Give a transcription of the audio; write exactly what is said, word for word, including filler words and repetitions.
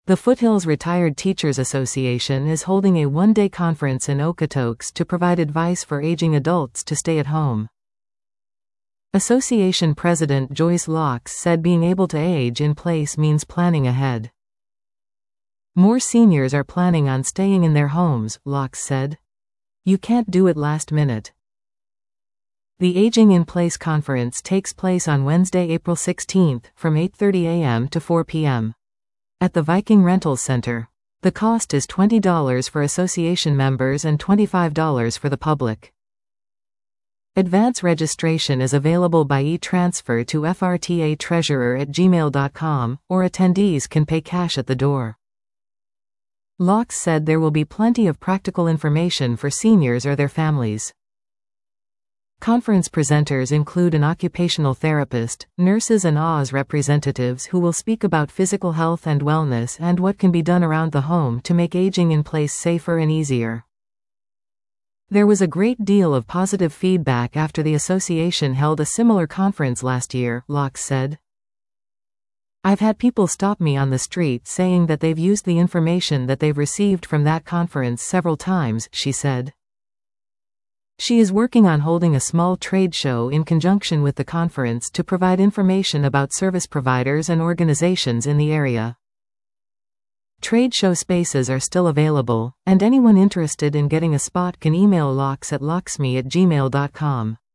The Foothills Retired Teachers Association is holding a one-day conference in Okotoks to provide advice for aging adults to stay at home. Association President Joyce Locks said being able to age in place means planning ahead. More seniors are planning on staying in their homes, Locks said. You can't do it last minute. The Aging in Place conference takes place on Wednesday, April sixteenth, from eight thirty a m to four p m at the Viking Rentals Center. The cost is twenty dollars for association members and twenty-five dollars for the public. Advance registration is available by e-transfer to f r t a treasurer at gmail dot com, or attendees can pay cash at the door. Locks said there will be plenty of practical information for seniors or their families. Conference presenters include an occupational therapist, nurses and A W S representatives who will speak about physical health and wellness and what can be done around the home to make aging in place safer and easier. There was a great deal of positive feedback after the association held a similar conference last year, Locks said. I've had people stop me on the street saying that they've used the information that they've received from that conference several times, she said. She is working on holding a small trade show in conjunction with the conference to provide information about service providers and organizations in the area. Trade show spaces are still available, and anyone interested in getting a spot can email locks at locksme at gmail dot com.